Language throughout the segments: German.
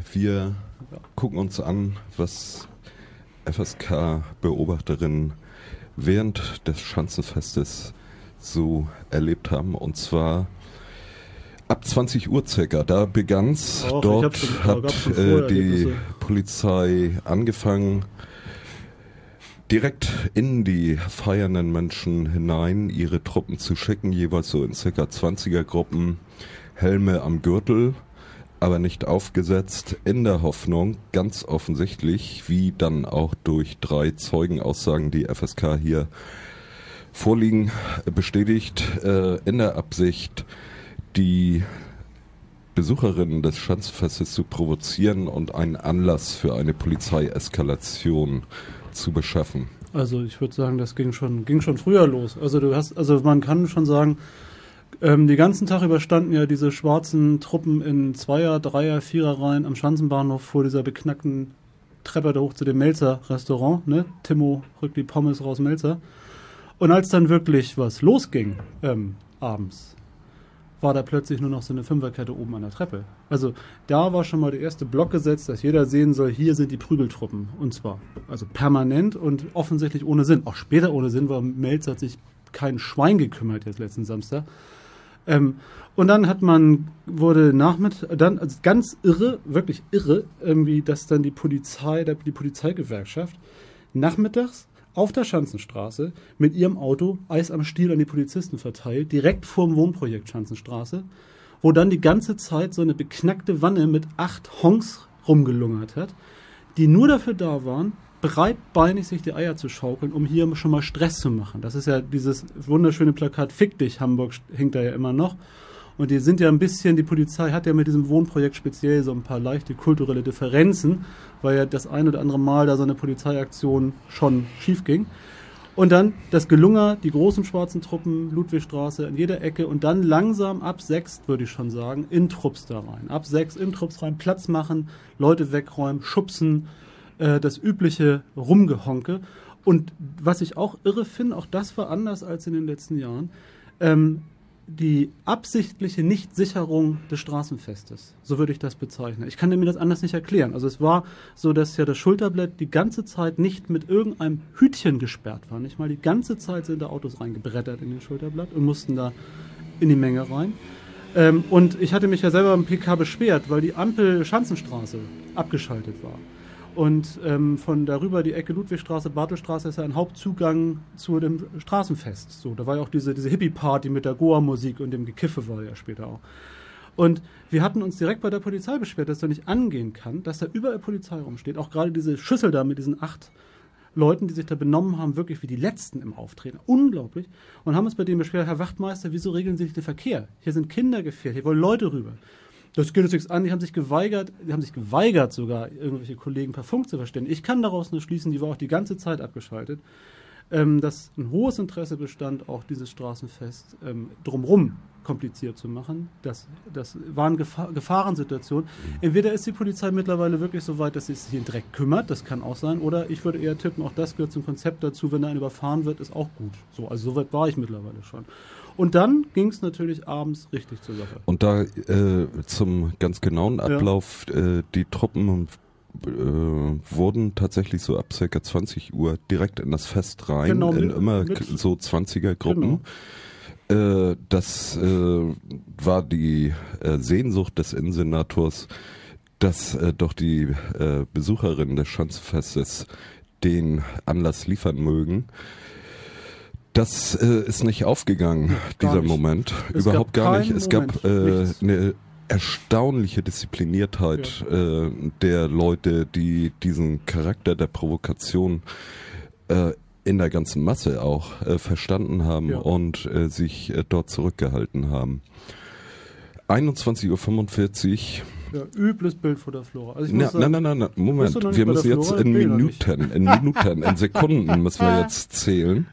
Wir gucken uns an, was FSK-Beobachterinnen während des Schanzenfestes so erlebt haben. Und zwar ab 20 Uhr circa. Da begann's. Dort hat die Polizei angefangen, direkt in die feiernden Menschen hinein ihre Truppen zu schicken, jeweils so in circa 20er-Gruppen, Helme am Gürtel, aber nicht aufgesetzt, in der Hoffnung, ganz offensichtlich, wie dann auch durch 3 Zeugenaussagen, die FSK hier vorliegen, bestätigt, in der Absicht, die Besucherinnen des Schanzenfestes zu provozieren und einen Anlass für eine Polizeieskalation zu beschaffen. Also ich würde sagen, das ging schon früher los. Also man kann schon sagen, die ganzen Tag über standen ja diese schwarzen Truppen in 2er, 3er, 4er Reihen am Schanzenbahnhof vor dieser beknackten Treppe da hoch zu dem Melzer-Restaurant. Ne? Timo rückt die Pommes raus, Melzer. Und als dann wirklich was losging abends, war da plötzlich nur noch so eine Fünferkette oben an der Treppe. Also da war schon mal der erste Block gesetzt, dass jeder sehen soll, hier sind die Prügeltruppen. Und zwar also permanent und offensichtlich ohne Sinn. Auch später ohne Sinn, weil Melzer hat sich kein Schwein gekümmert jetzt letzten Samstag. Und dann also ganz irre, wirklich irre, irgendwie, dass dann die Polizeigewerkschaft nachmittags auf der Schanzenstraße mit ihrem Auto Eis am Stiel an die Polizisten verteilt, direkt vorm Wohnprojekt Schanzenstraße, wo dann die ganze Zeit so eine beknackte Wanne mit 8 Honks rumgelungert hat, die nur dafür da waren, breitbeinig sich die Eier zu schaukeln, um hier schon mal Stress zu machen. Das ist ja dieses wunderschöne Plakat Fick dich, Hamburg hängt da ja immer noch. Und die sind ja ein bisschen, die Polizei hat ja mit diesem Wohnprojekt speziell so ein paar leichte kulturelle Differenzen, weil ja das ein oder andere Mal da so eine Polizeiaktion schon schief ging. Und dann das Gelunger, die großen schwarzen Truppen, Ludwigstraße an jeder Ecke und dann langsam ab 6, würde ich schon sagen, in Trupps da rein. Ab 6 in Trupps rein, Platz machen, Leute wegräumen, schubsen, das übliche Rumgehonke. Und was ich auch irre finde, auch das war anders als in den letzten Jahren, die absichtliche Nichtsicherung des Straßenfestes. So würde ich das bezeichnen. Ich kann mir das anders nicht erklären. Also es war so, dass ja das Schulterblatt die ganze Zeit nicht mit irgendeinem Hütchen gesperrt war. Nicht mal die ganze Zeit sind da Autos reingebrettert in den Schulterblatt und mussten da in die Menge rein. Und ich hatte mich ja selber im PK beschwert, weil die Ampel Schanzenstraße abgeschaltet war. Und von darüber die Ecke Ludwigstraße, Bartelstraße ist ja ein Hauptzugang zu dem Straßenfest. So, da war ja auch diese Hippie-Party mit der Goa-Musik und dem Gekiffe war ja später auch. Und wir hatten uns direkt bei der Polizei beschwert, dass da nicht angehen kann, dass da überall Polizei rumsteht. Auch gerade diese Schüssel da mit diesen 8 Leuten, die sich da benommen haben, wirklich wie die Letzten im Auftreten. Unglaublich. Und haben uns bei denen beschwert, Herr Wachtmeister, wieso regeln Sie nicht den Verkehr? Hier sind Kinder gefährdet, hier wollen Leute rüber. Das geht uns nichts an, die haben sich geweigert sogar, irgendwelche Kollegen per Funk zu verständigen. Ich kann daraus nur schließen, die war auch die ganze Zeit abgeschaltet, dass ein hohes Interesse bestand, auch dieses Straßenfest drumherum kompliziert zu machen. Das waren Gefahrensituationen. Entweder ist die Polizei mittlerweile wirklich so weit, dass sie sich in Dreck kümmert, das kann auch sein, oder ich würde eher tippen, auch das gehört zum Konzept dazu, wenn da einer überfahren wird, ist auch gut. So, also so weit war ich mittlerweile schon. Und dann ging es natürlich abends richtig zur Sache. Und da zum ganz genauen Ablauf, die Truppen wurden tatsächlich so ab ca. 20 Uhr direkt in das Fest rein, in immer so 20er-Gruppen. Genau. Das war die Sehnsucht des Innensenators, dass doch die Besucherinnen des Schanzenfestes den Anlass liefern mögen. Das ist nicht aufgegangen, dieser Moment. Überhaupt gar nicht. Es gab eine erstaunliche Diszipliniertheit der Leute, die diesen Charakter der Provokation in der ganzen Masse auch verstanden haben und sich dort zurückgehalten haben. 21:45 Uhr. Ja, übles Bild vor der Flora. Also nein, Moment. Wir müssen jetzt in Minuten, in Sekunden müssen wir jetzt zählen.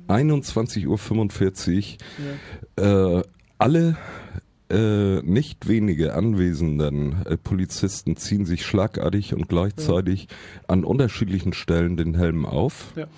21:45 Uhr. Alle nicht wenige anwesenden Polizisten ziehen sich schlagartig und gleichzeitig an unterschiedlichen Stellen den Helm auf. Ja.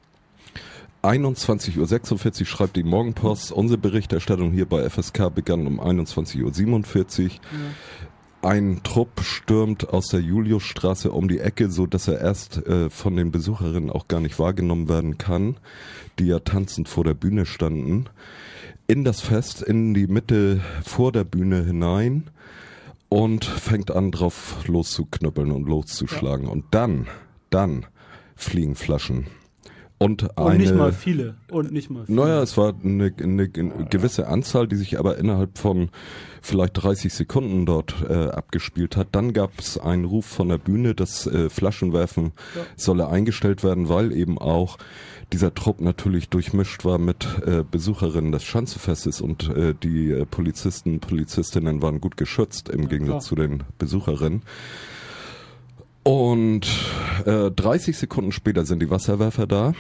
21:46 Uhr schreibt die Morgenpost, unsere Berichterstattung hier bei FSK begann um 21:47 Uhr. Ja. ein Trupp stürmt aus der Juliusstraße um die Ecke, so dass er erst von den Besucherinnen auch gar nicht wahrgenommen werden kann, die ja tanzend vor der Bühne standen, in das Fest, in die Mitte vor der Bühne hinein und fängt an, drauf loszuknüppeln und loszuschlagen. Ja. Und dann fliegen Flaschen. Und nicht mal viele. Naja, es war eine gewisse Anzahl, die sich aber innerhalb von vielleicht 30 Sekunden dort abgespielt hat. Dann gab es einen Ruf von der Bühne, dass Flaschenwerfen solle eingestellt werden, weil eben auch dieser Trupp natürlich durchmischt war mit Besucherinnen des Schanzenfestes und die Polizistinnen waren gut geschützt im Gegensatz zu den Besucherinnen. Und 30 Sekunden später sind die Wasserwerfer da.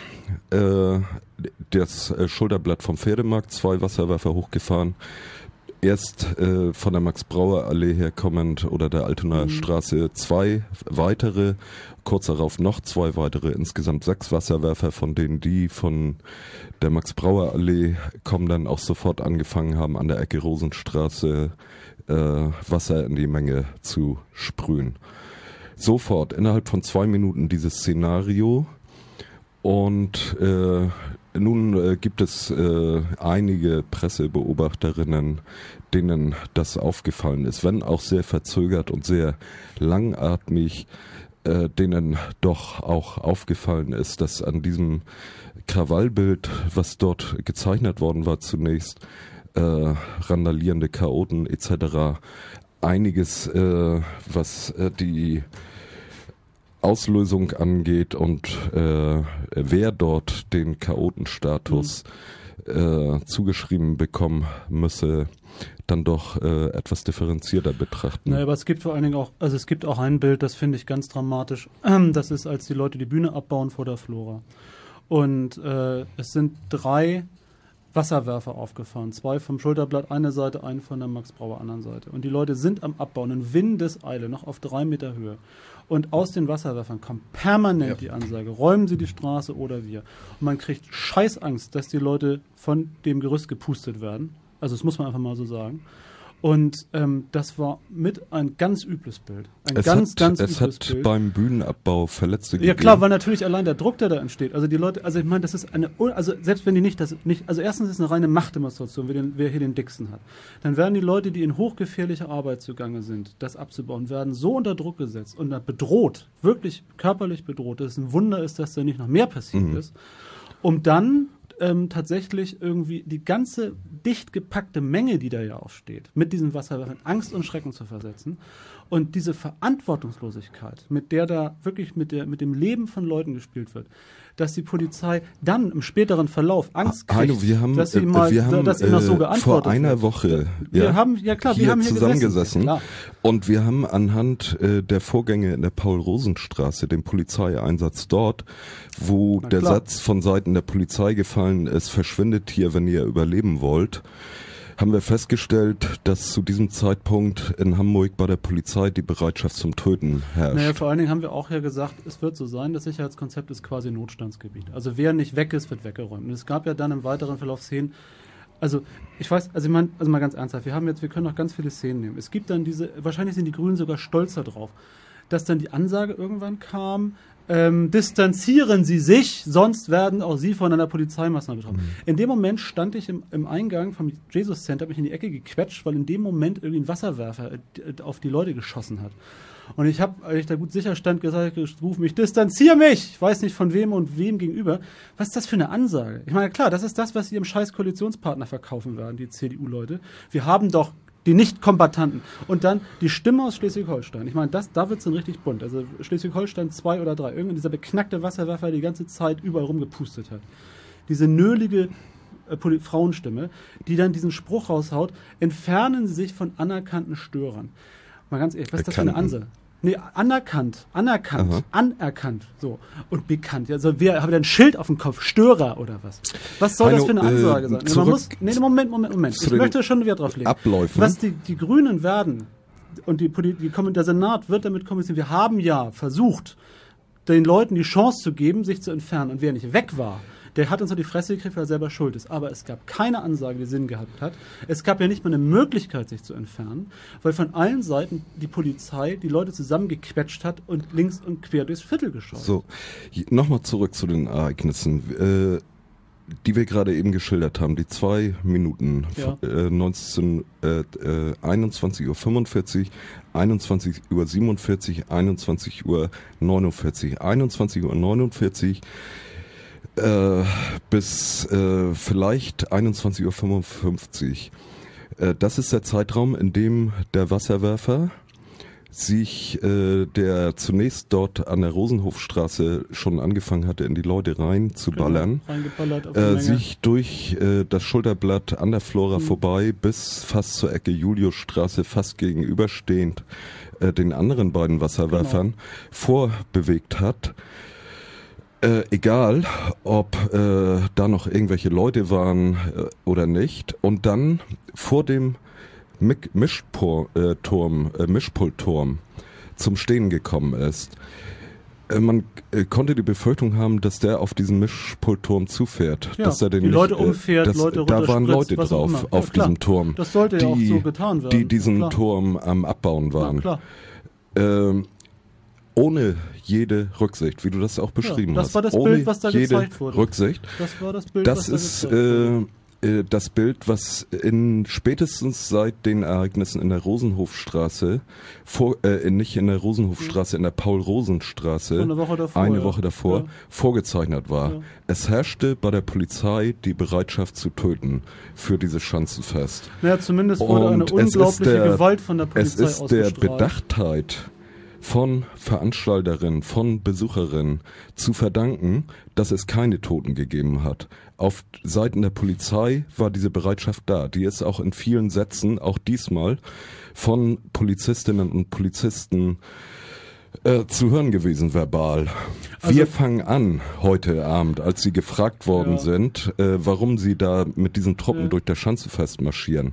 Das Schulterblatt vom Pferdemarkt, 2 Wasserwerfer hochgefahren. Erst von der Max-Brauer-Allee herkommend oder der Altonaer Straße 2 weitere, kurz darauf noch 2 weitere, insgesamt 6 Wasserwerfer, von denen die von der Max-Brauer-Allee kommen, dann auch sofort angefangen haben, an der Ecke Rosenstraße Wasser in die Menge zu sprühen. Sofort, innerhalb von 2 Minuten dieses Szenario. Und nun gibt es einige Pressebeobachterinnen, denen das aufgefallen ist, wenn auch sehr verzögert und sehr langatmig, denen doch auch aufgefallen ist, dass an diesem Krawallbild, was dort gezeichnet worden war zunächst, randalierende Chaoten etc., einiges, was die Auslösung angeht und wer dort den Chaotenstatus zugeschrieben bekommen müsse, dann doch etwas differenzierter betrachten. Naja, aber es gibt vor allen Dingen auch, also es gibt auch ein Bild, das finde ich ganz dramatisch. Das ist, als die Leute die Bühne abbauen vor der Flora. Und es sind 3 Wasserwerfer aufgefahren. 2 vom Schulterblatt eine Seite, einen von der Max-Brauer anderen Seite. Und die Leute sind am Abbauen in Windeseile, noch auf 3 Meter Höhe. Und aus den Wasserwerfern kommt permanent die Ansage, räumen Sie die Straße oder wir. Und man kriegt Scheißangst, dass die Leute von dem Gerüst gepustet werden. Also das muss man einfach mal so sagen. Und das war mit ein ganz übles Bild. Es hat beim Bühnenabbau Verletzte gegeben. Ja klar, weil natürlich allein der Druck, der da entsteht. Also die Leute, also ich meine, das ist also selbst wenn die nicht, also erstens ist es eine reine Machtdemonstration, wer hier den dicksten hat. Dann werden die Leute, die in hochgefährlicher Arbeit zugange sind, das abzubauen, werden so unter Druck gesetzt und bedroht, wirklich körperlich bedroht, dass es ein Wunder ist, dass da nicht noch mehr passiert ist, um dann tatsächlich irgendwie die ganze dicht gepackte Menge, die da ja aufsteht, mit diesen Wasserwerfern Angst und Schrecken zu versetzen. Und diese Verantwortungslosigkeit, mit der da wirklich mit dem Leben von Leuten gespielt wird, dass die Polizei dann im späteren Verlauf Angst kriegt, dass ihnen noch so geantwortet vor einer Woche wir haben hier zusammengesessen und wir haben anhand der Vorgänge in der Paul-Rosen-Straße, dem Polizeieinsatz dort, wo der Satz von Seiten der Polizei gefallen ist, verschwindet hier, wenn ihr überleben wollt, haben wir festgestellt, dass zu diesem Zeitpunkt in Hamburg bei der Polizei die Bereitschaft zum Töten herrscht. Naja, vor allen Dingen haben wir auch ja gesagt, es wird so sein, das Sicherheitskonzept ist quasi Notstandsgebiet. Also wer nicht weg ist, wird weggeräumt. Und es gab ja dann im weiteren Verlauf Szenen, also ich weiß, also mal ganz ernsthaft, wir können noch ganz viele Szenen nehmen. Es gibt dann wahrscheinlich sind die Grünen sogar stolzer drauf, dass dann die Ansage irgendwann kam, distanzieren Sie sich, sonst werden auch Sie von einer Polizeimaßnahme betroffen. In dem Moment stand ich im Eingang vom Jesus Center, habe mich in die Ecke gequetscht, weil in dem Moment irgendwie ein Wasserwerfer auf die Leute geschossen hat. Und ich habe, als ich da gut sicher stand, gerufen, ich distanziere mich! Ich weiß nicht von wem und wem gegenüber. Was ist das für eine Ansage? Ich meine, klar, das ist das, was Sie Ihrem scheiß Koalitionspartner verkaufen werden, die CDU-Leute. Wir haben doch die Nicht-Kombattanten. Und dann die Stimme aus Schleswig-Holstein. Ich meine, da wird es dann richtig bunt. Also Schleswig-Holstein 2 oder 3. Irgendwann dieser beknackte Wasserwerfer, der die ganze Zeit überall rumgepustet hat. Diese nölige Frauenstimme, die dann diesen Spruch raushaut, entfernen Sie sich von anerkannten Störern. Mal ganz ehrlich, was ist das für eine Ansage? Nee, anerkannt, so. Und bekannt. Also wer hat ein Schild auf dem Kopf? Störer oder was? Was soll das für eine Ansage sein? Moment. Ich möchte schon wieder drauf legen. Abläufen. Was die Grünen werden, und der Senat wird damit kommunizieren, wir haben ja versucht, den Leuten die Chance zu geben, sich zu entfernen. Und wer nicht weg war, Der hat uns die Fresse gekriegt, weil er selber schuld ist. Aber es gab keine Ansage, die Sinn gehabt hat. Es gab ja nicht mal eine Möglichkeit, sich zu entfernen, weil von allen Seiten die Polizei die Leute zusammengequetscht hat und links und quer durchs Viertel geschaut. So, nochmal zurück zu den Ereignissen, die wir gerade eben geschildert haben. Die 2 Minuten, 21:45 Uhr, 21:47 Uhr, 21:49 Uhr, 21:49 Uhr bis vielleicht 21:55 Uhr. Das ist der Zeitraum, in dem der Wasserwerfer sich, der zunächst dort an der Rosenhofstraße schon angefangen hatte, in die Leute rein zu ballern, sich durch das Schulterblatt an der Flora vorbei bis fast zur Ecke Juliusstraße, fast gegenüberstehend den anderen beiden Wasserwerfern vorbewegt hat. Egal, ob da noch irgendwelche Leute waren oder nicht. Und dann vor dem Mischpultturm zum Stehen gekommen ist. Man konnte die Befürchtung haben, dass der auf diesen Mischpultturm zufährt. Ja, dass er den die Leute umfährt, Leute da waren Leute drauf auf diesem Turm. Das sollte ja auch so getan werden. Die diesen Turm am Abbauen waren. Ohne jede Rücksicht, wie du das auch beschrieben hast. Das war das Bild, was da gezeigt wurde. Rücksicht. Das war das Bild, was da gezeigt wurde. Das Bild, was spätestens seit den Ereignissen in der Rosenhofstraße, nicht in der Rosenhofstraße, in der Paul-Rosen-Straße, eine Woche davor vorgezeichnet war. Ja. Es herrschte bei der Polizei die Bereitschaft zu töten für dieses Schanzenfest. Naja, zumindest wurde eine unglaubliche Gewalt von der Polizei ausgestrahlt. Es ist der Bedachtheit von Veranstalterinnen, von Besucherinnen zu verdanken, dass es keine Toten gegeben hat. Auf Seiten der Polizei war diese Bereitschaft da. Die ist auch in vielen Sätzen, auch diesmal, von Polizistinnen und Polizisten zu hören gewesen, verbal. Wir fangen an heute Abend, als sie gefragt worden sind, warum sie da mit diesen Truppen durch das Schanzenfest marschieren.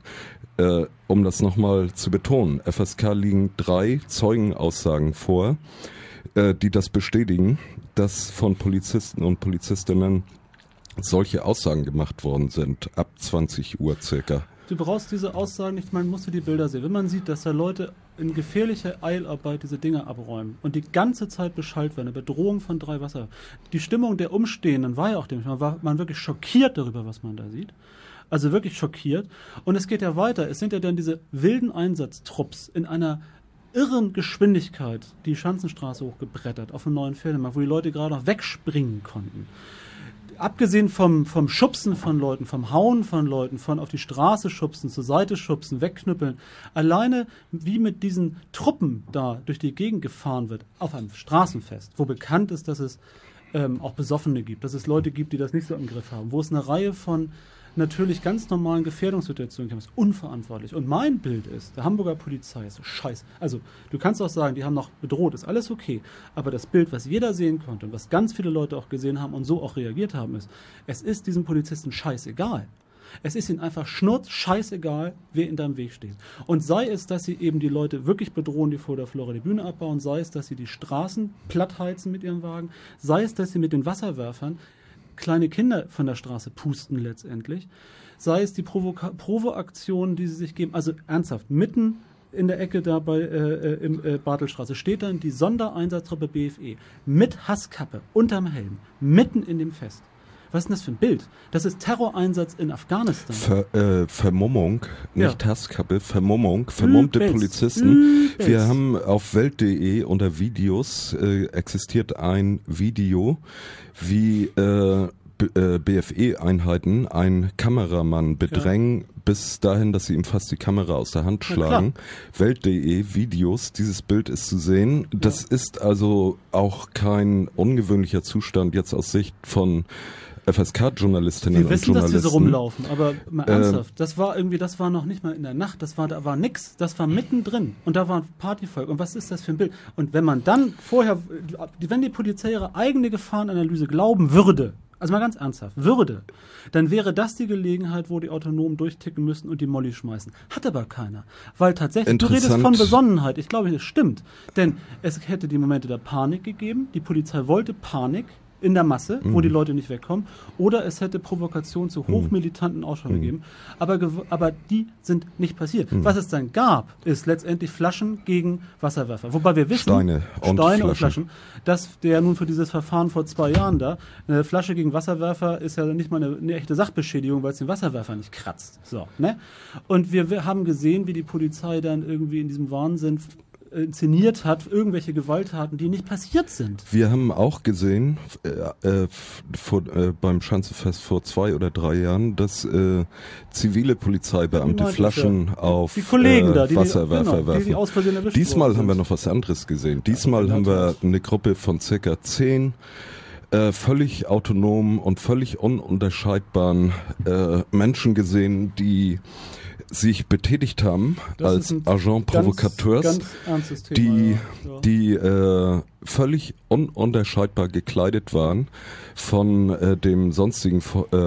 Um das nochmal zu betonen, FSK liegen 3 Zeugenaussagen vor, die das bestätigen, dass von Polizisten und Polizistinnen solche Aussagen gemacht worden sind, ab 20 Uhr circa. Du brauchst diese Aussagen nicht, man muss die Bilder sehen. Wenn man sieht, dass da Leute in gefährlicher Eilarbeit diese Dinge abräumen und die ganze Zeit beschallt werden, eine Bedrohung von 3 Wasser. Die Stimmung der Umstehenden war ja auch, man wirklich schockiert darüber, was man da sieht. Also wirklich schockiert. Und es geht ja weiter. Es sind ja dann diese wilden Einsatztrupps in einer irren Geschwindigkeit die Schanzenstraße hochgebrettert auf einem neuen Pferdemarkt, wo die Leute gerade noch wegspringen konnten. Abgesehen vom Schubsen von Leuten, vom Hauen von Leuten, von auf die Straße schubsen, zur Seite schubsen, wegknüppeln, alleine wie mit diesen Truppen da durch die Gegend gefahren wird, auf einem Straßenfest, wo bekannt ist, dass es auch Besoffene gibt, dass es Leute gibt, die das nicht so im Griff haben, wo es eine Reihe von natürlich ganz normalen Gefährdungssituationen gibt, das ist unverantwortlich. Und mein Bild ist, der Hamburger Polizei ist so scheiße. Also du kannst auch sagen, die haben noch bedroht, ist alles okay. Aber das Bild, was jeder sehen konnte und was ganz viele Leute auch gesehen haben und so auch reagiert haben, ist, es ist diesen Polizisten scheißegal. Es ist ihnen einfach scheißegal, wer in deinem Weg steht. Und sei es, dass sie eben die Leute wirklich bedrohen, die vor der Flora die Bühne abbauen, sei es, dass sie die Straßen plattheizen mit ihren Wagen, sei es, dass sie mit den Wasserwerfern kleine Kinder von der Straße pusten letztendlich, sei es die Provoaktionen, die sie sich geben, also ernsthaft, mitten in der Ecke da im Bartelstraße steht dann die Sondereinsatztruppe BFE mit Hasskappe unterm Helm, mitten in dem Fest. Was ist denn das für ein Bild? Das ist Terroreinsatz in Afghanistan. Vermummung, nicht Hasskappe, Vermummung, vermummte Polizisten. Wir haben auf Welt.de unter Videos existiert ein Video, wie BFE-Einheiten einen Kameramann bedrängen, bis dahin, dass sie ihm fast die Kamera aus der Hand schlagen. Welt.de Videos, dieses Bild ist zu sehen. Das ist also auch kein ungewöhnlicher Zustand jetzt aus Sicht von FSK-Journalistinnen und Journalisten. Wir wissen, dass die so rumlaufen, aber mal ernsthaft, das war noch nicht mal in der Nacht, da war nix, das war mittendrin und da war ein Partyvolk und was ist das für ein Bild? Und wenn man dann wenn die Polizei ihre eigene Gefahrenanalyse glauben würde, also mal ganz ernsthaft, dann wäre das die Gelegenheit, wo die Autonomen durchticken müssen und die Molly schmeißen. Hat aber keiner. Weil tatsächlich, du redest von Besonnenheit, ich glaube, das stimmt. Denn es hätte die Momente der Panik gegeben, die Polizei wollte Panik in der Masse, wo die Leute nicht wegkommen, oder es hätte Provokation zu hochmilitanten Ausschau gegeben. Aber die sind nicht passiert. Was es dann gab, ist letztendlich Flaschen gegen Wasserwerfer. Wobei wir wissen, Steine und Flaschen, dass der nun für dieses Verfahren vor 2 Jahren da, eine Flasche gegen Wasserwerfer ist ja nicht mal eine echte Sachbeschädigung, weil es den Wasserwerfer nicht kratzt. So, ne? Und wir haben gesehen, wie die Polizei dann irgendwie in diesem Wahnsinn inszeniert hat, irgendwelche Gewalttaten, die nicht passiert sind. Wir haben auch gesehen, beim Schanzenfest vor 2 oder 3 Jahren, dass zivile Polizeibeamte Flaschen auf die Kollegen Wasserwerfer werfen. Die aus Versehen erwischt Diesmal haben wir noch was anderes gesehen. Diesmal haben wir eine Gruppe von circa 10 völlig autonomen und völlig ununterscheidbaren Menschen gesehen, die sich betätigt haben als Agent Provocateurs, die völlig ununterscheidbar gekleidet waren von den sonstigen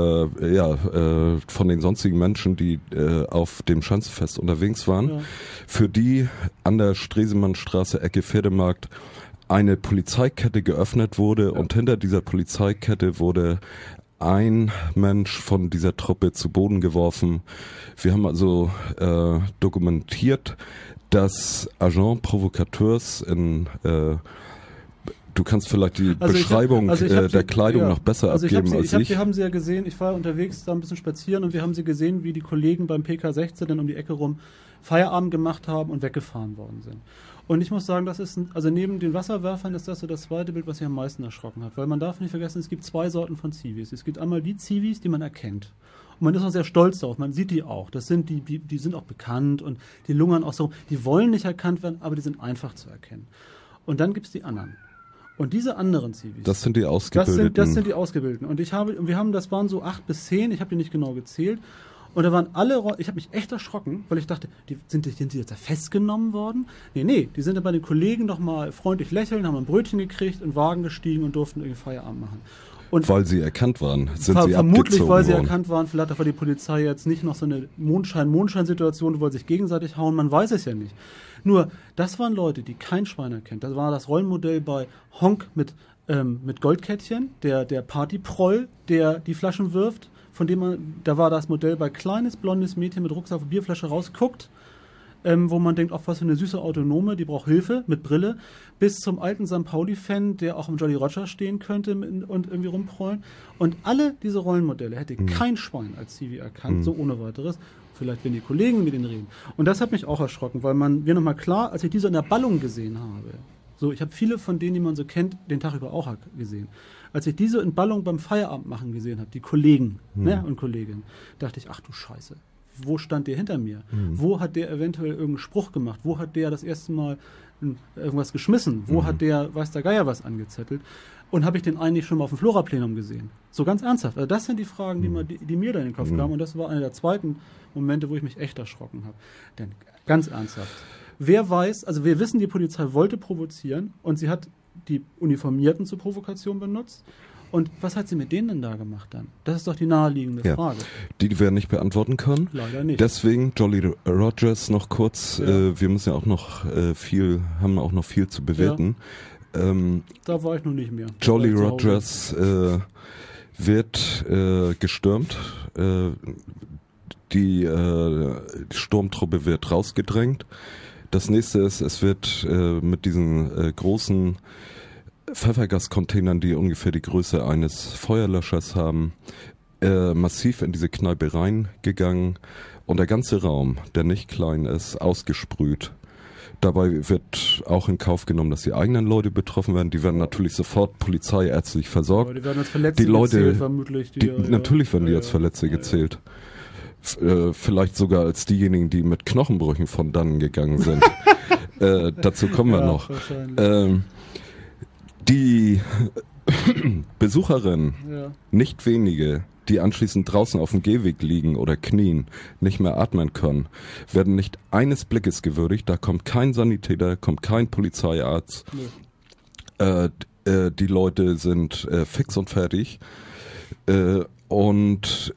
Menschen, die auf dem Schanzenfest unterwegs waren, für die an der Stresemannstraße Ecke Pferdemarkt eine Polizeikette geöffnet wurde und hinter dieser Polizeikette wurde ein Mensch von dieser Truppe zu Boden geworfen. Wir haben also dokumentiert, dass Agent Provocateurs du kannst vielleicht die Beschreibung der Kleidung noch besser abgeben als ich. Wir haben sie ja gesehen, ich war unterwegs da ein bisschen spazieren und wir haben sie gesehen, wie die Kollegen beim PK16 dann um die Ecke rum Feierabend gemacht haben und weggefahren worden sind. Und ich muss sagen, das ist, also neben den Wasserwerfern ist das so das zweite Bild, was mich am meisten erschrocken hat. Weil man darf nicht vergessen, es gibt 2 Sorten von Zivis. Es gibt einmal die Zivis, die man erkennt. Und man ist auch sehr stolz darauf, man sieht die auch. Das sind die sind auch bekannt und die lungern auch so. Die wollen nicht erkannt werden, aber die sind einfach zu erkennen. Und dann gibt es die anderen. Und diese anderen Zivis. Das sind die Ausgebildeten. Das sind die Ausgebildeten. Und das waren so 8 bis 10, ich habe die nicht genau gezählt. Und da waren alle, ich habe mich echt erschrocken, weil ich dachte, sind die jetzt da festgenommen worden? Nee, die sind dann bei den Kollegen noch mal freundlich lächeln, haben ein Brötchen gekriegt, in den Wagen gestiegen und durften irgendwie Feierabend machen. Und weil sie erkannt waren, sind sie vermutlich, weil sie worden. erkannt waren, vielleicht auch, weil die Polizei jetzt nicht noch so eine Mondschein-Situation, wo sie sich gegenseitig hauen, man weiß es ja nicht. Nur, das waren Leute, die kein Schwein erkennt. Das war das Rollenmodell bei Honk mit Goldkettchen, der Partyproll, der die Flaschen wirft, da war das Modell bei kleines, blondes Mädchen mit Rucksack und Bierflasche rausguckt, wo man denkt, was für eine süße Autonome, die braucht Hilfe mit Brille, bis zum alten St. Pauli-Fan, der auch im Jolly Roger stehen könnte und irgendwie rumprollen. Und alle diese Rollenmodelle hätte kein Schwein als Zivi erkannt, so ohne weiteres. Vielleicht, wenn die Kollegen mit denen reden. Und das hat mich auch erschrocken, weil mir nochmal klar, als ich die so in der Ballung gesehen habe, so, ich habe viele von denen, die man so kennt, den Tag über auch gesehen. Als ich diese in Ballung beim Feierabend machen gesehen habe, die Kollegen und Kolleginnen, dachte ich, ach du Scheiße, wo stand der hinter mir? Wo hat der eventuell irgendeinen Spruch gemacht? Wo hat der das erste Mal irgendwas geschmissen? Wo hat der, weiß der Geier, was angezettelt? Und habe ich den eigentlich schon mal auf dem Flora-Plenum gesehen? So ganz ernsthaft. Also das sind die Fragen, die mir da in den Kopf kamen. Und das war einer der zweiten Momente, wo ich mich echt erschrocken habe. Denn ganz ernsthaft, wer weiß, also wir wissen, die Polizei wollte provozieren und sie hat die Uniformierten zur Provokation benutzt. Und was hat sie mit denen denn da gemacht dann? Das ist doch die naheliegende Frage. Die wir nicht beantworten können. Leider nicht. Deswegen Jolly Rogers noch kurz. Wir müssen ja auch noch haben auch noch viel zu bewerten. Da war ich noch nicht mehr. Jolly Rogers wird gestürmt. Die Sturmtruppe wird rausgedrängt. Das nächste ist, es wird mit diesen großen Pfeffergascontainern, die ungefähr die Größe eines Feuerlöschers haben, massiv in diese Kneipe reingegangen und der ganze Raum, der nicht klein ist, ausgesprüht. Dabei wird auch in Kauf genommen, dass die eigenen Leute betroffen werden. Die werden natürlich sofort polizeiärztlich versorgt. Aber die werden als Verletzte gezählt, vermutlich. Natürlich werden die als Verletzte gezählt. Vielleicht sogar als diejenigen, die mit Knochenbrüchen von dannen gegangen sind. Dazu kommen wir noch. Die Besucherinnen, nicht wenige, die anschließend draußen auf dem Gehweg liegen oder knien, nicht mehr atmen können, werden nicht eines Blickes gewürdigt. Da kommt kein Sanitäter, kommt kein Polizeiarzt. Die Leute sind fix und fertig. Und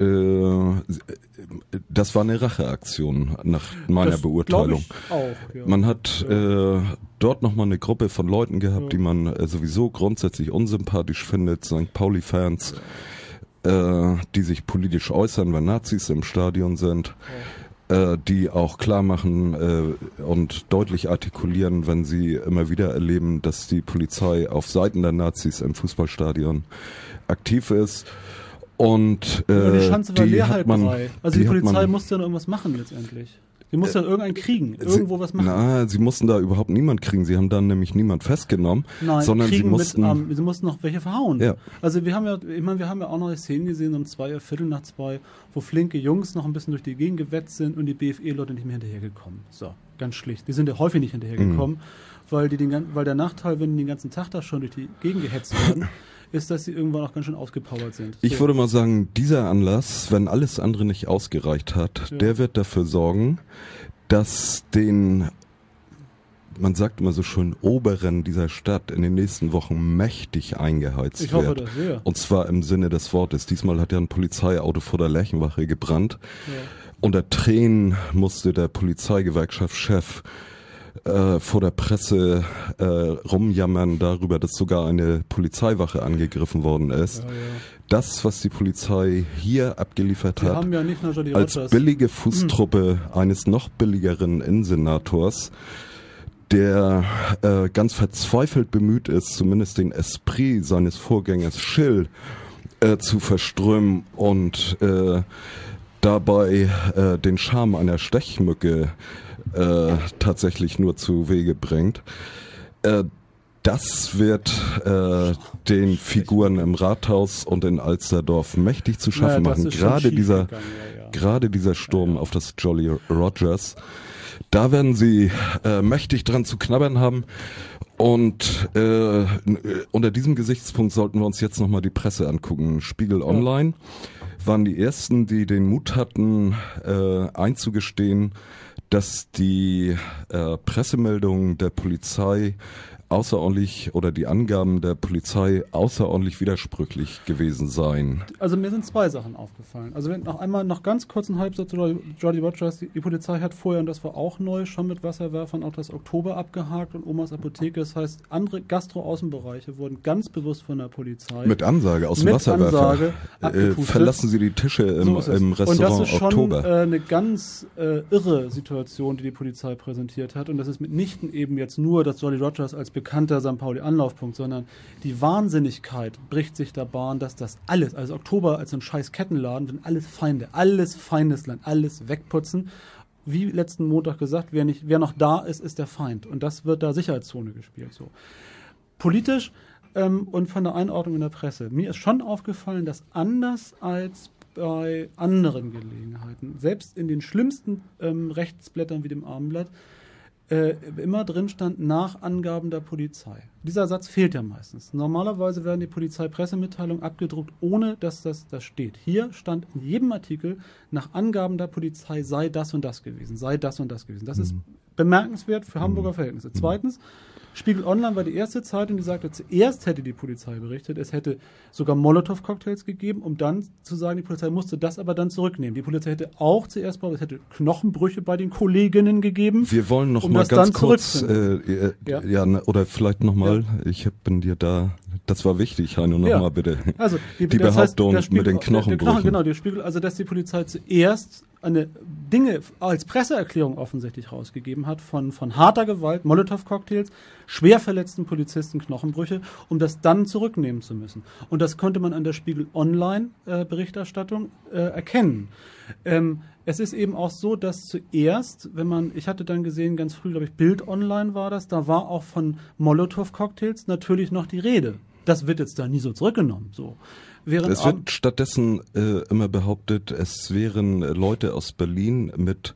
das war eine Racheaktion nach meiner Beurteilung. Ich auch, ja. Man hat dort nochmal eine Gruppe von Leuten gehabt, die man sowieso grundsätzlich unsympathisch findet, St. Pauli-Fans, die sich politisch äußern, wenn Nazis im Stadion sind, die auch klar machen und deutlich artikulieren, wenn sie immer wieder erleben, dass die Polizei auf Seiten der Nazis im Fußballstadion aktiv ist. Und die Schanze war leer halb drei. Also die Polizei musste dann irgendwas machen letztendlich. Sie musste dann irgendeinen kriegen, irgendwo was machen. Sie mussten da überhaupt niemand kriegen. Sie haben dann nämlich niemand festgenommen, sondern sie mussten noch welche verhauen. Ja. Also wir haben ja auch noch Szenen gesehen um 2:15, wo flinke Jungs noch ein bisschen durch die Gegend gewetzt sind und die BFE-Leute nicht mehr hinterhergekommen. So, ganz schlicht. Die sind ja häufig nicht hinterhergekommen, weil der Nachteil, wenn die den ganzen Tag da schon durch die Gegend gehetzt werden, ist, dass sie irgendwann auch ganz schön ausgepowert sind. Ich würde mal sagen, dieser Anlass, wenn alles andere nicht ausgereicht hat, der wird dafür sorgen, dass man sagt immer so schön, Oberen dieser Stadt in den nächsten Wochen mächtig eingeheizt wird. Ich hoffe das sehr. Und zwar im Sinne des Wortes. Diesmal hat ja ein Polizeiauto vor der Lerchenwache gebrannt. Ja. Unter Tränen musste der Polizeigewerkschaftschef vor der Presse rumjammern darüber, dass sogar eine Polizeiwache angegriffen worden ist. Ja. Das, was die Polizei hier abgeliefert hat, haben ja nicht nur Jolly als Rogers. Billige Fußtruppe eines noch billigeren Innensenators, der ganz verzweifelt bemüht ist, zumindest den Esprit seines Vorgängers Schill zu verströmen und dabei den Charme einer Stechmücke tatsächlich nur zu Wege bringt. Das wird den Figuren im Rathaus und in Alsterdorf mächtig zu schaffen machen. Gerade dieser Sturm auf das Jolly Rogers, da werden sie mächtig dran zu knabbern haben. Und unter diesem Gesichtspunkt sollten wir uns jetzt nochmal die Presse angucken. Spiegel Online waren die ersten, die den Mut hatten, einzugestehen, dass die Pressemeldungen der Polizei außerordentlich oder die Angaben der Polizei außerordentlich widersprüchlich gewesen seien. Also mir sind zwei Sachen aufgefallen. Also noch ganz kurz ein Halbsatz zu Jolly Rogers. Die Polizei hat vorher, und das war auch neu, schon mit Wasserwerfern auch das Oktober abgehakt und Omas Apotheke. Das heißt, andere Gastro-Außenbereiche wurden ganz bewusst von der Polizei mit Ansage aus dem Wasserwerfer verlassen Sie die Tische im Restaurant und das ist schon Oktober. Eine ganz irre Situation, die Polizei präsentiert hat. Und das ist mitnichten eben jetzt nur das Jolly Rogers als bekannter St. Pauli-Anlaufpunkt, sondern die Wahnsinnigkeit bricht sich da Bahn, dass das alles, also Oktober als ein scheiß Kettenladen, wenn alles Feindesland, alles wegputzen. Wie letzten Montag gesagt, wer noch da ist, ist der Feind. Und das wird da Sicherheitszone gespielt. So. Politisch und von der Einordnung in der Presse. Mir ist schon aufgefallen, dass anders als bei anderen Gelegenheiten, selbst in den schlimmsten Rechtsblättern wie dem Abendblatt, immer drin stand, nach Angaben der Polizei. Dieser Satz fehlt ja meistens. Normalerweise werden die Polizeipressemitteilungen abgedruckt, ohne dass das steht. Hier stand in jedem Artikel, nach Angaben der Polizei sei das und das gewesen, sei das und das gewesen. Das ist bemerkenswert für Hamburger Verhältnisse. Zweitens, Spiegel Online war die erste Zeitung, die sagte, zuerst hätte die Polizei berichtet, es hätte sogar Molotow-Cocktails gegeben, um dann zu sagen, die Polizei musste das aber dann zurücknehmen. Die Polizei hätte auch zuerst es hätte Knochenbrüche bei den Kolleginnen gegeben. Wir wollen noch mal ganz kurz, oder vielleicht noch mal, ich bin dir da, das war wichtig, Heino, noch mal bitte. Also die Behauptung mit den Knochenbrüchen. Genau, der Spiegel, also dass die Polizei zuerst Dinge als Presseerklärung offensichtlich rausgegeben hat von harter Gewalt, Molotow-Cocktails, schwer verletzten Polizisten Knochenbrüche, um das dann zurücknehmen zu müssen. Und das konnte man an der Spiegel Online-Berichterstattung erkennen. Es ist eben auch so, dass zuerst, ich hatte dann gesehen, ganz früh, glaube ich, Bild Online war das, da war auch von Molotow-Cocktails natürlich noch die Rede. Das wird jetzt da nie so zurückgenommen. So. Es wird stattdessen immer behauptet, es wären Leute aus Berlin mit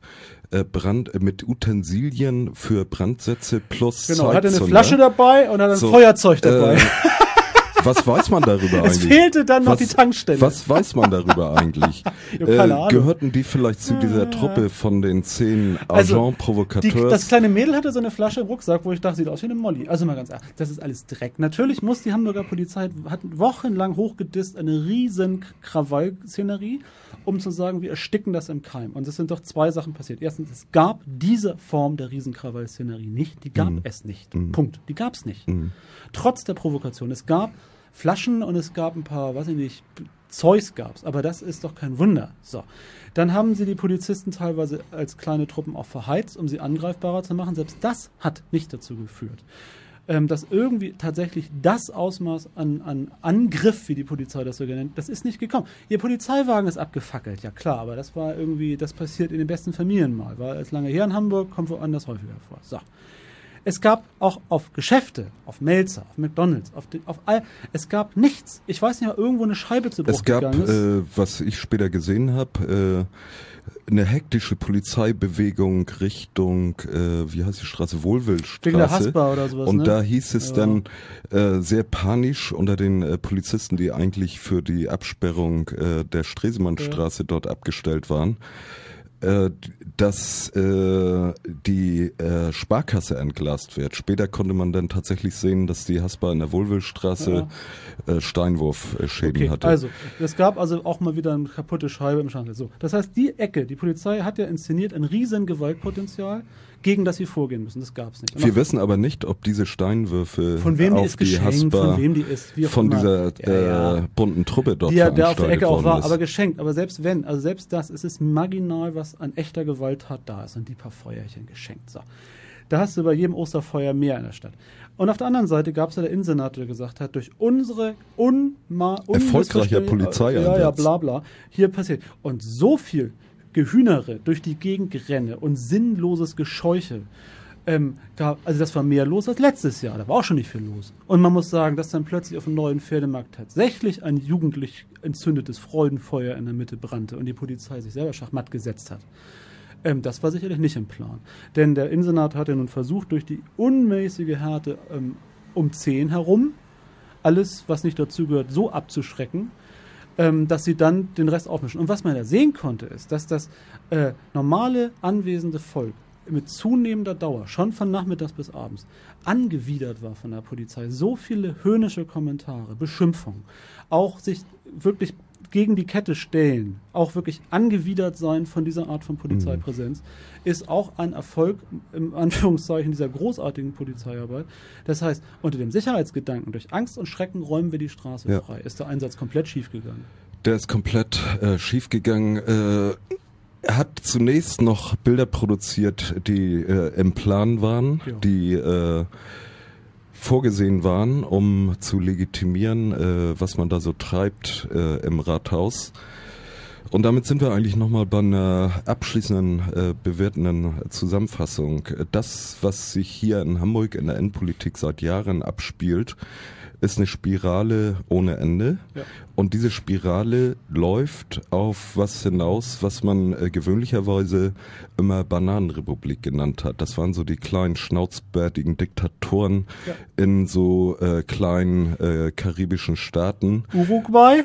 Utensilien für Brandsätze plus Zeitzünder. Er hatte eine Flasche dabei und hat ein Feuerzeug dabei. Was weiß man darüber eigentlich? Es fehlte dann noch die Tankstelle. Was weiß man darüber eigentlich? Keine Ahnung. Gehörten die vielleicht zu dieser Truppe von den 10 Agent-Provocateurs? Das kleine Mädel hatte so eine Flasche im Rucksack, wo ich dachte, sieht aus wie eine Molly. Also mal ganz ehrlich, das ist alles Dreck. Natürlich muss die Hamburger Polizei, hat wochenlang hochgedisst, eine riesen Krawall-Szenerie, um zu sagen, wir ersticken das im Keim. Und es sind doch 2 Sachen passiert. Erstens, es gab diese Form der Riesenkrawall-Szenerie nicht. Die gab es nicht. Punkt. Die gab es nicht. Trotz der Provokation. Es gab Flaschen und es gab ein paar, weiß ich nicht, Zeugs gab's. Aber das ist doch kein Wunder. So. Dann haben sie die Polizisten teilweise als kleine Truppen auch verheizt, um sie angreifbarer zu machen. Selbst das hat nicht dazu geführt, dass irgendwie tatsächlich das Ausmaß an Angriff, wie die Polizei das so genannt, das ist nicht gekommen. Ihr Polizeiwagen ist abgefackelt, ja klar, aber das war irgendwie, das passiert in den besten Familien mal, war als lange her in Hamburg, kommt woanders häufiger vor. So. Es gab auch auf Geschäfte, auf Melzer, auf McDonalds, auf all, es gab nichts. Ich weiß nicht, ob irgendwo eine Scheibe zu Bruch gegangen ist. Es gab, was ich später gesehen habe, eine hektische Polizeibewegung Richtung, wie heißt die Straße, Wohlwildstraße. Wegen der Haspa oder sowas, und ne? da hieß es dann sehr panisch unter den Polizisten, die eigentlich für die Absperrung der Stresemannstraße dort abgestellt waren, dass die Sparkasse entglast wird. Später konnte man dann tatsächlich sehen, dass die Haspa in der Wohlwildstraße Steinwurfschäden hatte. Also, es gab also auch mal wieder eine kaputte Scheibe im Schandel. So, das heißt, die Ecke, die Polizei hat ja inszeniert ein riesen Gewaltpotenzial, gegen das sie vorgehen müssen. Das gab es nicht. Wir wissen aber nicht, ob diese Steinwürfe von wem auf die Haspa, von wem die ist, wie auch von immer. dieser bunten Truppe dort der auf der Ecke auch war, ist. aber geschenkt. Aber selbst wenn, also selbst das, es ist marginal, was an echter Gewalttat da ist. Und die paar Feuerchen geschenkt. So. Da hast du bei jedem Osterfeuer mehr in der Stadt. Und auf der anderen Seite gab es ja der Innensenator, der gesagt hat, durch unsere erfolgreicher Polizeieinsatz. Ja, bla bla, hier passiert. Und so viel Gehühnere durch die Gegend renne und sinnloses Gescheuche. Also das war mehr los als letztes Jahr. Da war auch schon nicht viel los. Und man muss sagen, dass dann plötzlich auf dem neuen Pferdemarkt tatsächlich ein jugendlich entzündetes Freudenfeuer in der Mitte brannte und die Polizei sich selber schachmatt gesetzt hat. Das war sicherlich nicht im Plan. Denn der Innensenator hat ja nun versucht, durch die unmäßige Härte um 10 herum alles, was nicht dazugehört, so abzuschrecken, dass sie dann den Rest aufmischen. Und was man da sehen konnte, ist, dass das normale anwesende Volk mit zunehmender Dauer, schon von nachmittags bis abends, angewidert war von der Polizei. So viele höhnische Kommentare, Beschimpfungen, auch sich wirklich gegen die Kette stellen, auch wirklich angewidert sein von dieser Art von Polizeipräsenz, ist auch ein Erfolg, im Anführungszeichen, dieser großartigen Polizeiarbeit. Das heißt, unter dem Sicherheitsgedanken, durch Angst und Schrecken räumen wir die Straße frei, ist der Einsatz komplett schiefgegangen. Der ist komplett schiefgegangen. Er hat zunächst noch Bilder produziert, die im Plan waren, die vorgesehen waren, um zu legitimieren, was man da so treibt im Rathaus. Und damit sind wir eigentlich nochmal bei einer abschließenden, bewertenden Zusammenfassung. Das, was sich hier in Hamburg in der Innenpolitik seit Jahren abspielt, ist eine Spirale ohne Ende. Ja. Und diese Spirale läuft auf was hinaus, was man gewöhnlicherweise immer Bananenrepublik genannt hat. Das waren so die kleinen schnauzbärtigen Diktatoren in so kleinen karibischen Staaten. Uruguay?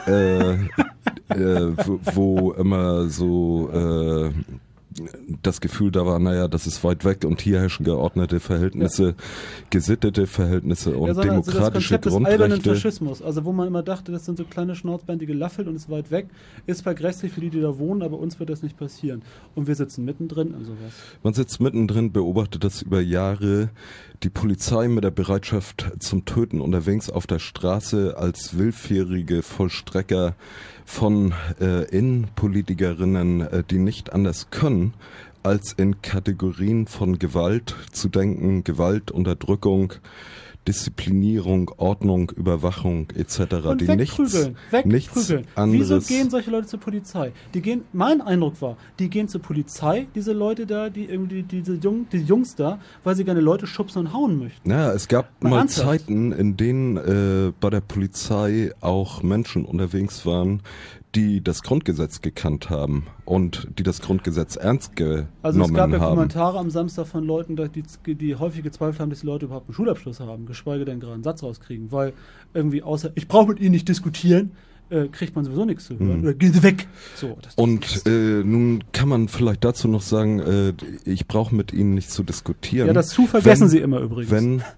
Wo immer so das Gefühl da war, naja, das ist weit weg und hier herrschen geordnete Verhältnisse, gesittete Verhältnisse und demokratische also das Konzept Grundrechte. Des albernen Faschismus, also wo man immer dachte, das sind so kleine schnauzbändige Laffel und ist weit weg, ist vergrässlich für die, die da wohnen, aber uns wird das nicht passieren. Und wir sitzen mittendrin und sowas. Man sitzt mittendrin, beobachtet das über Jahre. Die Polizei mit der Bereitschaft zum Töten unterwegs auf der Straße als willfährige Vollstrecker von Innenpolitikerinnen, die nicht anders können, als in Kategorien von Gewalt zu denken, Gewalt, Unterdrückung, Disziplinierung, Ordnung, Überwachung etc. Und die wegprügeln. Nichts anderes. Wieso gehen solche Leute zur Polizei? Mein Eindruck war, die gehen zur Polizei, diese Leute da, die irgendwie die Jungs da, weil sie gerne Leute schubsen und hauen möchten. Ja, es gab mal Zeiten, in denen bei der Polizei auch Menschen unterwegs waren, die das Grundgesetz gekannt haben und die das Grundgesetz ernst genommen haben. Also es gab ja Kommentare am Samstag von Leuten, die häufig gezweifelt haben, dass die Leute überhaupt einen Schulabschluss haben, geschweige denn gerade einen Satz rauskriegen, weil irgendwie außer, ich brauche mit ihnen nicht diskutieren, kriegt man sowieso nichts zu hören. Oder geht weg. So, und nun kann man vielleicht dazu noch sagen, ich brauche mit ihnen nicht zu diskutieren. Ja, dazu vergessen Sie immer übrigens.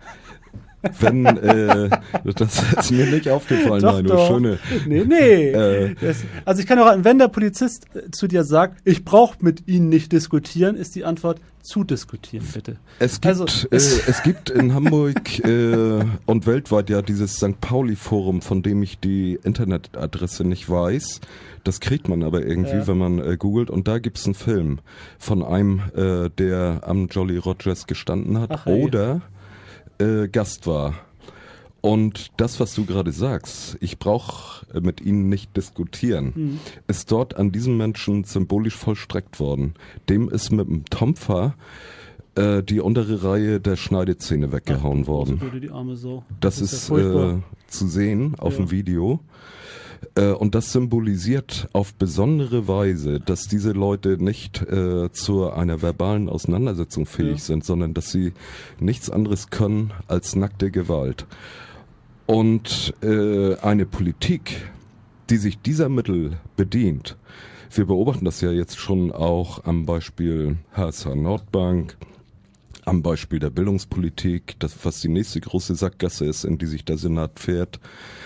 Wenn das ist mir nicht aufgefallen, nein, doch. Schöne. Nee. Also ich kann auch, wenn der Polizist zu dir sagt, ich brauche mit Ihnen nicht diskutieren, ist die Antwort zu diskutieren, bitte. Es gibt in Hamburg und weltweit ja dieses St. Pauli-Forum, von dem ich die Internetadresse nicht weiß. Das kriegt man aber irgendwie, wenn man googelt. Und da gibt's einen Film von einem, der am Jolly Rogers gestanden hat oder Gast war. Und das, was du gerade sagst, ich brauche mit ihnen nicht diskutieren, ist dort an diesem Menschen symbolisch vollstreckt worden. Dem ist mit dem Tompfer die untere Reihe der Schneidezähne weggehauen worden. Die arme Sau. Das ist zu sehen auf dem Video. Und das symbolisiert auf besondere Weise, dass diese Leute nicht zu einer verbalen Auseinandersetzung fähig sind, sondern dass sie nichts anderes können als nackte Gewalt. Und eine Politik, die sich dieser Mittel bedient, wir beobachten das ja jetzt schon auch am Beispiel HSH Nordbank, am Beispiel der Bildungspolitik, das, was die nächste große Sackgasse ist, in die sich der Senat fährt,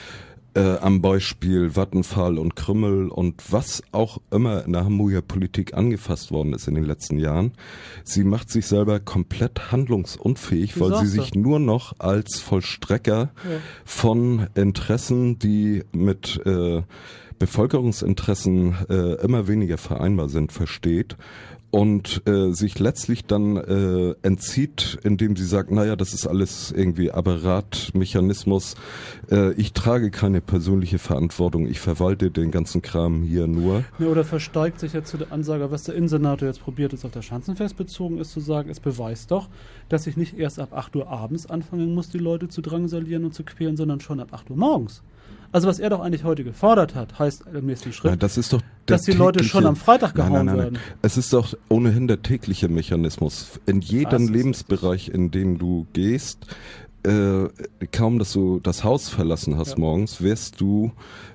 am Beispiel Vattenfall und Krümmel und was auch immer in der Hamburger Politik angefasst worden ist in den letzten Jahren. Sie macht sich selber komplett handlungsunfähig, weil sie sich nur noch als Vollstrecker von Interessen, die mit Bevölkerungsinteressen immer weniger vereinbar sind, versteht. Und sich letztlich dann entzieht, indem sie sagt, naja, das ist alles irgendwie Apparat, Mechanismus, ich trage keine persönliche Verantwortung, ich verwalte den ganzen Kram hier nur. Ja, oder versteigt sich jetzt zu der Ansage, was der Innensenator jetzt probiert ist, auf das Schanzenfest bezogen ist, zu sagen, es beweist doch, dass ich nicht erst ab 8 Uhr abends anfangen muss, die Leute zu drangsalieren und zu quälen, sondern schon ab 8 Uhr morgens. Also was er doch eigentlich heute gefordert hat, heißt im nächsten Schritt, ja, das ist doch dass die Leute schon am Freitag gehauen werden. Es ist doch ohnehin der tägliche Mechanismus. In jedem Lebensbereich, in den du gehst, kaum dass du das Haus verlassen hast morgens, wirst du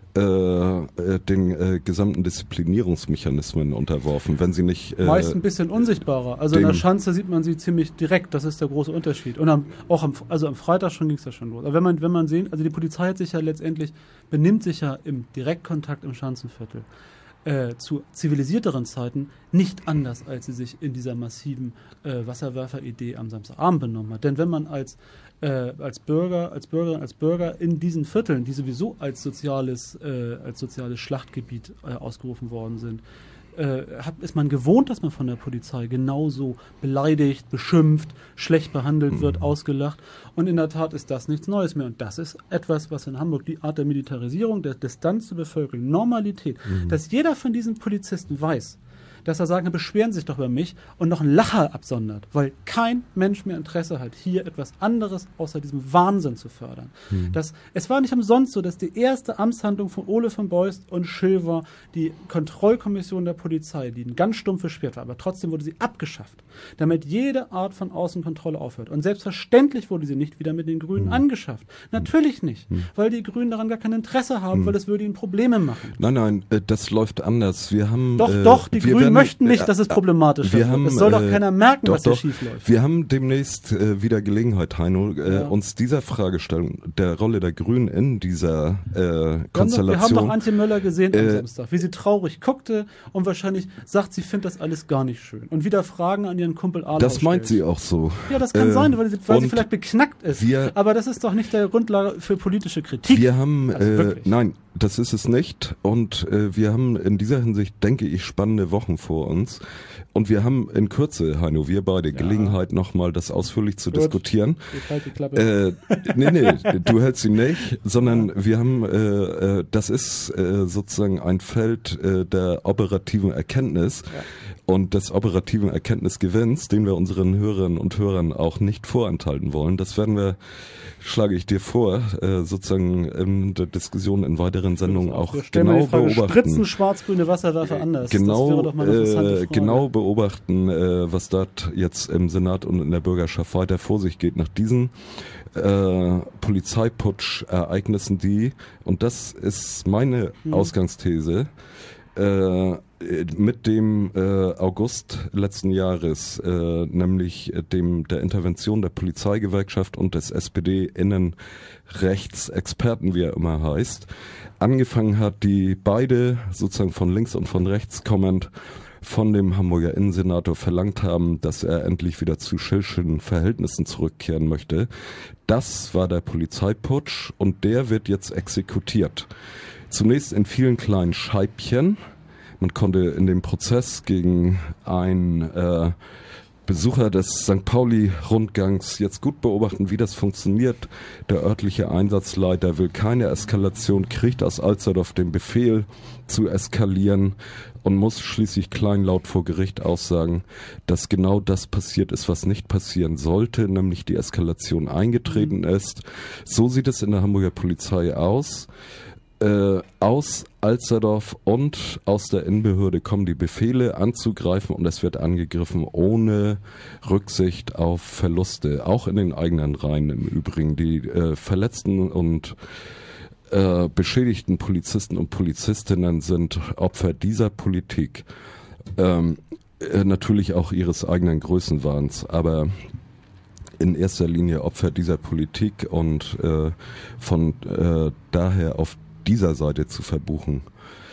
den gesamten Disziplinierungsmechanismen unterworfen, wenn sie nicht... meist ein bisschen unsichtbarer. Also in der Schanze sieht man sie ziemlich direkt, das ist der große Unterschied. Und am Freitag schon ging es ja schon los. Aber wenn man sehen, also die Polizei hat sich ja letztendlich, benimmt sich ja im Direktkontakt im Schanzenviertel zu zivilisierteren Zeiten nicht anders, als sie sich in dieser massiven Wasserwerfer-Idee am Samstagabend benommen hat. Denn wenn man als Bürgerin, als Bürger in diesen Vierteln, die sowieso als soziales Schlachtgebiet ausgerufen worden sind, ist man gewohnt, dass man von der Polizei genauso beleidigt, beschimpft, schlecht behandelt wird, ausgelacht. Und in der Tat ist das nichts Neues mehr. Und das ist etwas, was in Hamburg die Art der Militarisierung, der Distanz zur Bevölkerung, Normalität, dass jeder von diesen Polizisten weiß, dass er sagen kann, beschweren Sie sich doch über mich und noch einen Lacher absondert, weil kein Mensch mehr Interesse hat, hier etwas anderes außer diesem Wahnsinn zu fördern. Es war nicht umsonst so, dass die erste Amtshandlung von Ole von Beust und Schill war, die Kontrollkommission der Polizei, die ein ganz stumpfes Schwert war, aber trotzdem wurde sie abgeschafft, damit jede Art von Außenkontrolle aufhört. Und selbstverständlich wurde sie nicht wieder mit den Grünen angeschafft. Natürlich nicht, weil die Grünen daran gar kein Interesse haben, weil das würde ihnen Probleme machen. Nein, das läuft anders. Wir haben Doch, die Grünen möchten nicht, dass es problematisch wird. Es soll doch keiner merken, was hier schief läuft. Wir haben demnächst wieder Gelegenheit, Heino, uns dieser Fragestellung, der Rolle der Grünen in dieser Konstellation... Wir haben doch Antje Möller gesehen am Samstag, wie sie traurig guckte und wahrscheinlich sagt, sie findet das alles gar nicht schön. Und wieder Fragen an ihren Kumpel Arlau Das meint sie auch so. Ja, das kann sein, weil sie vielleicht beknackt ist. Aber das ist doch nicht der Grundlage für politische Kritik. Wir haben... nein, das ist es nicht. Und wir haben in dieser Hinsicht, denke ich, spannende Wochen vor uns. Und wir haben in Kürze, Heino, wir beide, Gelegenheit, nochmal das ausführlich zu diskutieren. Ich halte die Klappe. Nee, du hältst sie nicht, sondern wir haben, das ist sozusagen ein Feld der operativen Erkenntnis. und des operativen Erkenntnisgewinns, den wir unseren Hörerinnen und Hörern auch nicht vorenthalten wollen. Das werden wir, schlage ich dir vor, sozusagen in der Diskussion in weiteren Sendungen auch genau beobachten. Spritzen schwarz-grüne Wasserwerfer anders? Genau, das wäre doch mal eine interessante Frage. Genau beobachten, was dort jetzt im Senat und in der Bürgerschaft weiter vor sich geht nach diesen Polizeiputsch-Ereignissen, die, und das ist meine Ausgangsthese, mit dem August letzten Jahres, nämlich der Intervention der Polizeigewerkschaft und des SPD-Innenrechtsexperten, wie er immer heißt, angefangen hat, die beide sozusagen von links und von rechts kommend von dem Hamburger Innensenator verlangt haben, dass er endlich wieder zu Schillschen Verhältnissen zurückkehren möchte. Das war der Polizeiputsch und der wird jetzt exekutiert. Zunächst in vielen kleinen Scheibchen. Man konnte in dem Prozess gegen einen Besucher des St. Pauli-Rundgangs jetzt gut beobachten, wie das funktioniert. Der örtliche Einsatzleiter will keine Eskalation, kriegt aus Alsterdorf den Befehl zu eskalieren und muss schließlich kleinlaut vor Gericht aussagen, dass genau das passiert ist, was nicht passieren sollte, nämlich die Eskalation eingetreten ist. So sieht es in der Hamburger Polizei aus. Aus Alsterdorf und aus der Innenbehörde kommen die Befehle anzugreifen und es wird angegriffen ohne Rücksicht auf Verluste, auch in den eigenen Reihen im Übrigen. Die verletzten und beschädigten Polizisten und Polizistinnen sind Opfer dieser Politik, natürlich auch ihres eigenen Größenwahns, aber in erster Linie Opfer dieser Politik und von daher auf dieser Seite zu verbuchen.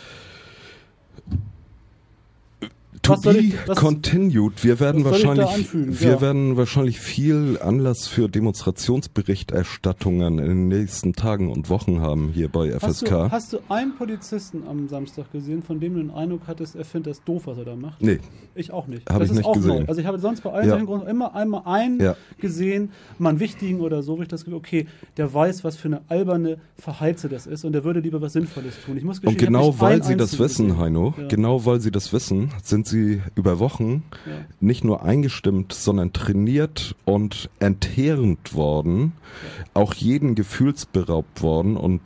To be continued. Wir werden wahrscheinlich viel Anlass für Demonstrationsberichterstattungen in den nächsten Tagen und Wochen haben hier bei FSK. Hast du einen Polizisten am Samstag gesehen, von dem du den Eindruck hattest, er findet das doof, was er da macht? Nee. Ich auch nicht. Habe ich nicht gesehen. Neu. Also ich habe sonst bei allen solchen Gruppen immer einmal einen gesehen, mal einen wichtigen oder so, wo ich das Gefühl, okay, der weiß, was für eine alberne Verheize das ist und der würde lieber was Sinnvolles tun. Ich muss gestehen, und genau weil sie das wissen, Heino, genau weil sie das wissen, sind sie über Wochen nicht nur eingestimmt, sondern trainiert und entehrend worden, auch jeden gefühlsberaubt worden und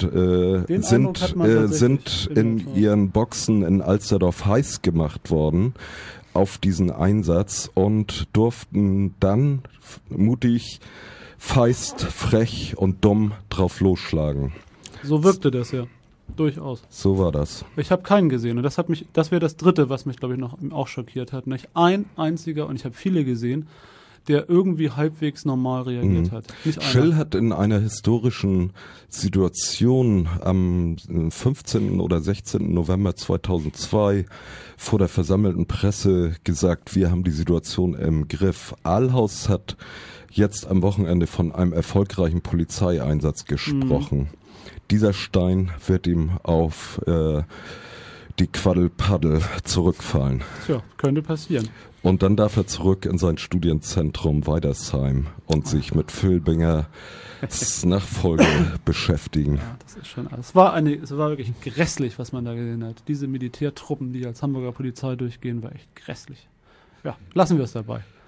sind in ihren Boxen in Alsterdorf heiß gemacht worden auf diesen Einsatz und durften dann mutig, feist, frech und dumm drauf losschlagen. So wirkte das ja. Durchaus. So war das. Ich habe keinen gesehen und das wäre das dritte, was mich, glaube ich, noch auch schockiert hat. Nicht ein einziger, und ich habe viele gesehen, der irgendwie halbwegs normal reagiert hat. Nicht Schill hat in einer historischen Situation am 15. oder 16. November 2002 vor der versammelten Presse gesagt, wir haben die Situation im Griff. Ahlhaus hat jetzt am Wochenende von einem erfolgreichen Polizeieinsatz gesprochen. Dieser Stein wird ihm auf die Quaddelpaddel zurückfallen. Tja, könnte passieren. Und dann darf er zurück in sein Studienzentrum Weidersheim und sich mit Filbingers Nachfolge beschäftigen. Ja, das ist schon alles. Es war wirklich grässlich, was man da gesehen hat. Diese Militärtruppen, die als Hamburger Polizei durchgehen, war echt grässlich. Ja, lassen wir es dabei.